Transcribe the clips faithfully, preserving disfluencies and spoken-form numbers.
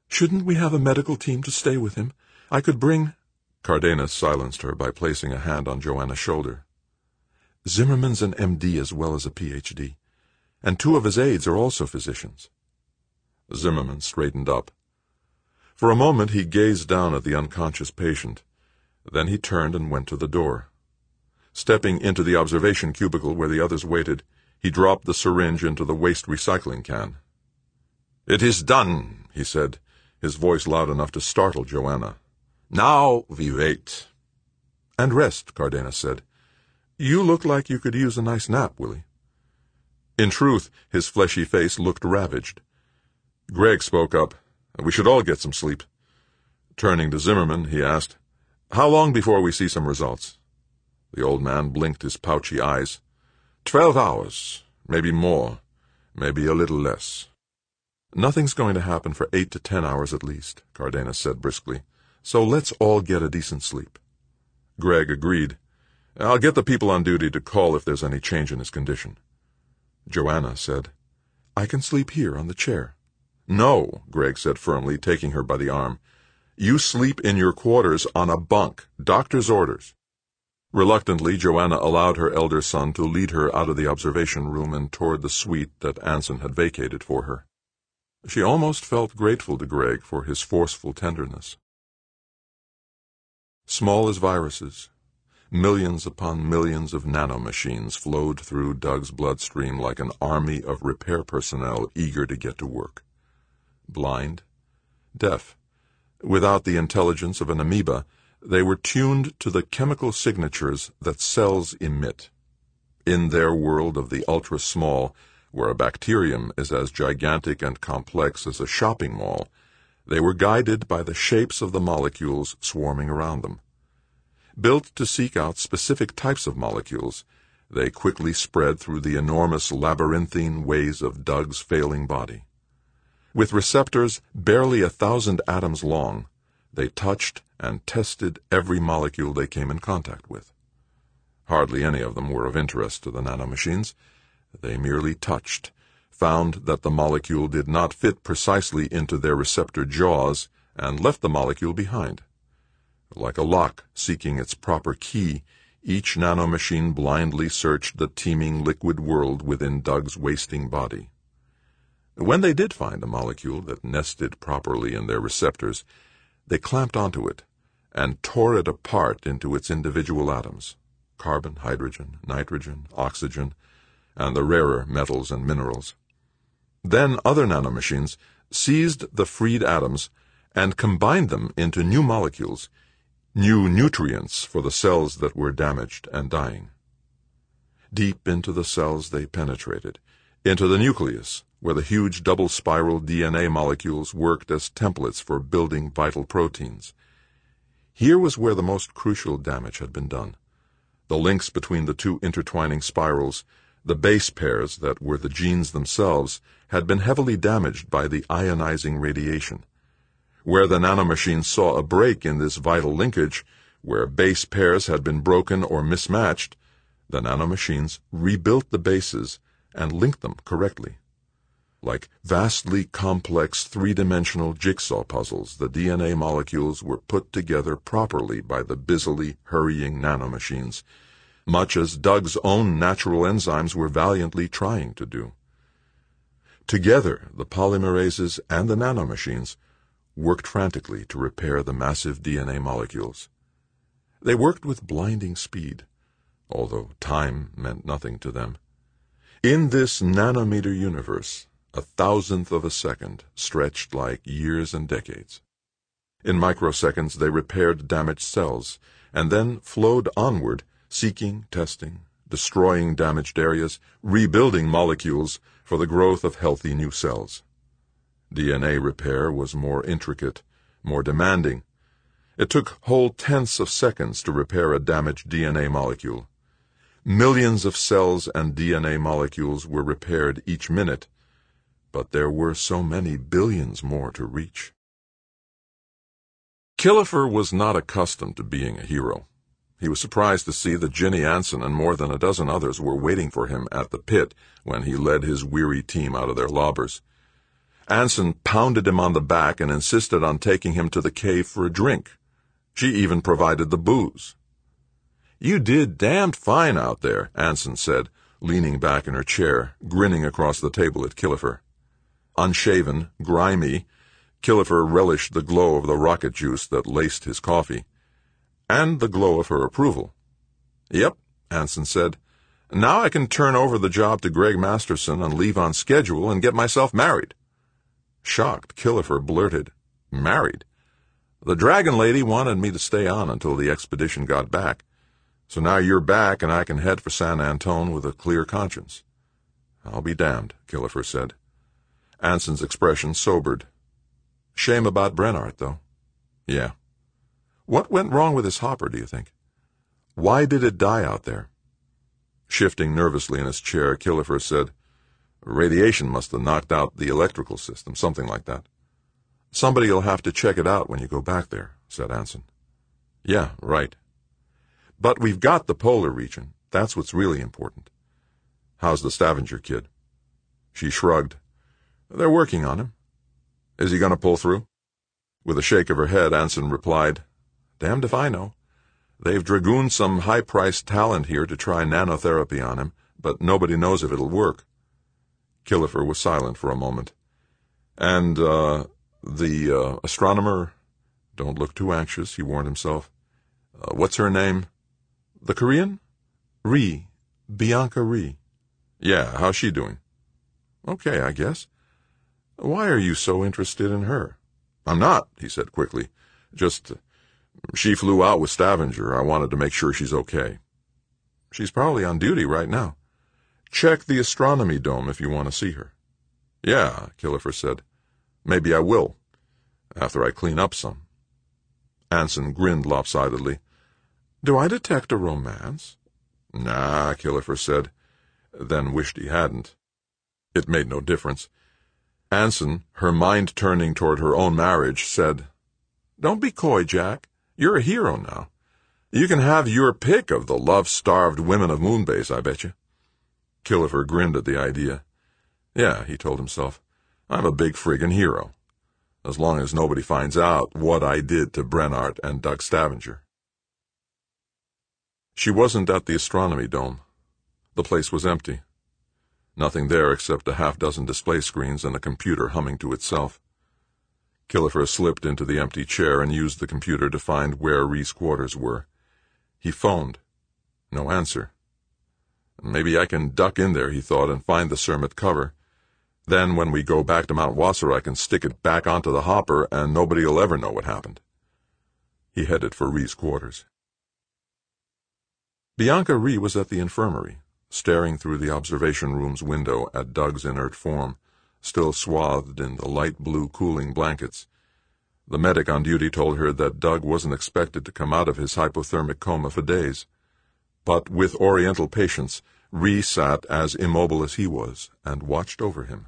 Shouldn't we have a medical team to stay with him? I could bring— Cardenas silenced her by placing a hand on Joanna's shoulder. Zimmerman's an M D as well as a P H D, and two of his aides are also physicians. Zimmerman straightened up. For a moment he gazed down at the unconscious patient. Then he turned and went to the door. Stepping into the observation cubicle where the others waited, he dropped the syringe into the waste recycling can. "It is done," he said, his voice loud enough to startle Joanna. "Now we wait." "And rest," Cardenas said. "You look like you could use a nice nap, Willie." In truth, his fleshy face looked ravaged. Greg spoke up. "We should all get some sleep." Turning to Zimmerman, he asked, "How long before we see some results?" The old man blinked his pouchy eyes. Twelve hours, maybe more, maybe a little less." "Nothing's going to happen for eight to ten hours at least," Cardenas said briskly. "So let's all get a decent sleep." Greg agreed. "I'll get the people on duty to call if there's any change in his condition." Joanna said, "I can sleep here on the chair." "No," Greg said firmly, taking her by the arm. "You sleep in your quarters on a bunk. Doctor's orders." Reluctantly, Joanna allowed her elder son to lead her out of the observation room and toward the suite that Anson had vacated for her. She almost felt grateful to Greg for his forceful tenderness. Small as viruses, millions upon millions of nanomachines flowed through Doug's bloodstream like an army of repair personnel eager to get to work. Blind, deaf, without the intelligence of an amoeba, they were tuned to the chemical signatures that cells emit. In their world of the ultra-small, where a bacterium is as gigantic and complex as a shopping mall, they were guided by the shapes of the molecules swarming around them. Built to seek out specific types of molecules, they quickly spread through the enormous labyrinthine ways of Doug's failing body. With receptors barely a thousand atoms long, they touched and tested every molecule they came in contact with. Hardly any of them were of interest to the nanomachines. They merely touched, found that the molecule did not fit precisely into their receptor jaws, and left the molecule behind. Like a lock seeking its proper key, each nanomachine blindly searched the teeming liquid world within Doug's wasting body. When they did find a molecule that nested properly in their receptors, they clamped onto it and tore it apart into its individual atoms, carbon, hydrogen, nitrogen, oxygen, and the rarer metals and minerals. Then other nanomachines seized the freed atoms and combined them into new molecules, new nutrients for the cells that were damaged and dying. Deep into the cells they penetrated, into the nucleus, where the huge double-spiral D N A molecules worked as templates for building vital proteins. Here was where the most crucial damage had been done. The links between the two intertwining spirals, the base pairs that were the genes themselves, had been heavily damaged by the ionizing radiation. Where the nanomachines saw a break in this vital linkage, where base pairs had been broken or mismatched, the nanomachines rebuilt the bases and linked them correctly. Like vastly complex three-dimensional jigsaw puzzles, the D N A molecules were put together properly by the busily hurrying nanomachines, much as Doug's own natural enzymes were valiantly trying to do. Together, the polymerases and the nanomachines worked frantically to repair the massive D N A molecules. They worked with blinding speed, although time meant nothing to them. In this nanometer universe, a thousandth of a second stretched like years and decades. In microseconds they repaired damaged cells, and then flowed onward, seeking, testing, destroying damaged areas, rebuilding molecules for the growth of healthy new cells. D N A repair was more intricate, more demanding. It took whole tenths of seconds to repair a damaged D N A molecule. Millions of cells and D N A molecules were repaired each minute, but there were so many billions more to reach. Killefer was not accustomed to being a hero. He was surprised to see that Ginny Anson and more than a dozen others were waiting for him at the pit when he led his weary team out of their lobbers. Anson pounded him on the back and insisted on taking him to the cave for a drink. She even provided the booze. "You did damned fine out there," Anson said, leaning back in her chair, grinning across the table at Killefer. Unshaven, grimy, Killefer relished the glow of the rocket juice that laced his coffee, and the glow of her approval. "Yep," Anson said. "Now I can turn over the job to Greg Masterson and leave on schedule and get myself married." Shocked, Killefer blurted, "Married? The Dragon Lady wanted me to stay on until the expedition got back, so now you're back and I can head for San Antone with a clear conscience." "I'll be damned," Killefer said. Anson's expression sobered. "Shame about Brennart, though." "Yeah. What went wrong with his hopper, do you think? Why did it die out there?" Shifting nervously in his chair, Killefer said, "Radiation must have knocked out the electrical system, something like that." "Somebody'll have to check it out when you go back there," said Anson. "Yeah, right. But we've got the polar region. That's what's really important. How's the Stavanger kid?" She shrugged. "They're working on him." "Is he going to pull through?" With a shake of her head, Anson replied, "Damned if I know. They've dragooned some high-priced talent here to try nanotherapy on him, but nobody knows if it'll work." Killefer was silent for a moment. "And, uh, the, uh, astronomer—" "Don't look too anxious," he warned himself. Uh, what's her name?" "The Korean? Rhee. Bianca Rhee." "Yeah, how's she doing?" "Okay, I guess." "Why are you so interested in her?" "I'm not," he said quickly. "Just, she flew out with Stavanger. I wanted to make sure she's okay." "She's probably on duty right now." "Check the astronomy dome if you want to see her." "Yeah," Killefer said. "Maybe I will, after I clean up some." Anson grinned lopsidedly. "Do I detect a romance?" "Nah," Killefer said, then wished he hadn't. It made no difference. Anson, her mind turning toward her own marriage, said, "Don't be coy, Jack. You're a hero now. You can have your pick of the love-starved women of Moonbase, I bet you." Killefer grinned at the idea. "Yeah," he told himself, "I'm a big friggin' hero, as long as nobody finds out what I did to Brennart and Doug Stavanger." She wasn't at the astronomy dome. The place was empty. Nothing there except a half-dozen display screens and a computer humming to itself. Killefer slipped into the empty chair and used the computer to find where Rhee's quarters were. He phoned. No answer. "Maybe I can duck in there," he thought, "and find the Cermet cover. Then when we go back to Mount Wasser I can stick it back onto the hopper and nobody'll ever know what happened." He headed for Rhee's quarters. Bianca Rhee was at the infirmary, staring through the observation room's window at Doug's inert form, still swathed in the light blue cooling blankets. The medic on duty told her that Doug wasn't expected to come out of his hypothermic coma for days. But with Oriental patience, Rhee sat as immobile as he was and watched over him.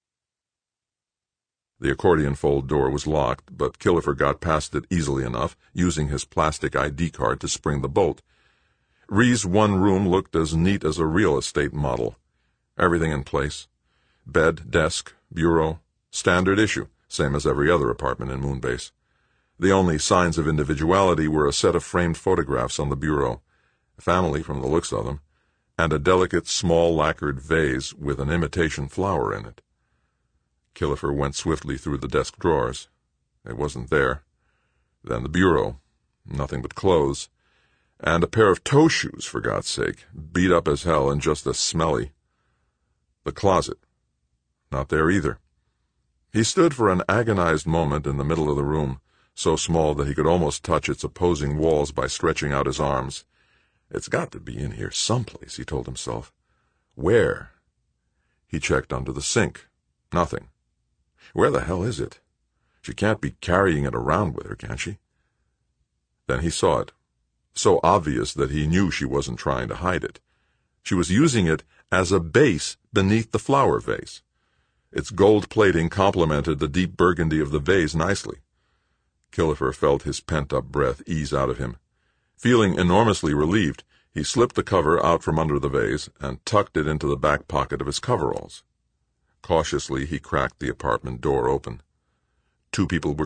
The accordion fold door was locked, but Killefer got past it easily enough, using his plastic I D card to spring the bolt. Rhee's one room looked as neat as a real estate model. Everything in place. Bed, desk, bureau, standard issue, same as every other apartment in Moonbase. The only signs of individuality were a set of framed photographs on the bureau, a family from the looks of them, and a delicate small lacquered vase with an imitation flower in it. Killefer went swiftly through the desk drawers. It wasn't there. Then the bureau. Nothing but clothes. And a pair of toe shoes, for God's sake, beat up as hell and just as smelly. The closet. Not there either. He stood for an agonized moment in the middle of the room, so small that he could almost touch its opposing walls by stretching out his arms. It's got to be in here someplace, he told himself. Where? He checked under the sink. Nothing. Where the hell is it? She can't be carrying it around with her, can she? Then he saw it. So obvious that he knew she wasn't trying to hide it. She was using it as a base beneath the flower vase. Its gold plating complemented the deep burgundy of the vase nicely. Killefer felt his pent-up breath ease out of him. Feeling enormously relieved, he slipped the cover out from under the vase and tucked it into the back pocket of his coveralls. Cautiously, he cracked the apartment door open. Two people were